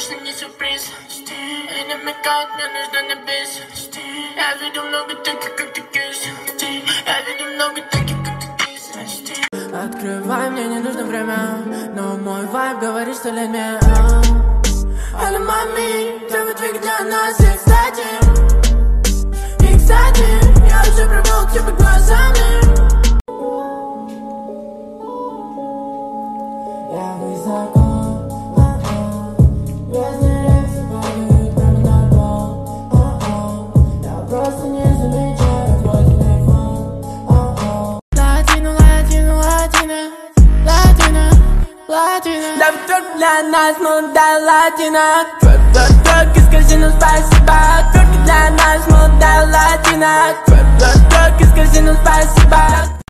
конечно, не сюрприз. И намекают, мне нужно на бис. Я видел много таких, как ты кис. Я видел много таких, как ты кис. Открывай, мне не нужно время, но мой вайб говорит, что лень мне. Она мами, требует двигать для нас. И кстати, я уже пробовал к тебе глазами. Я высоко, бездны реки падают прямо на пол. Я просто не замечаю твой телефон. Латино, латино, латино, латино, латино. Да вдруг для нас, ну да, латино. Твой из казино, спасибо. Только для нас, ну да, латино. Твой из казино, спасибо.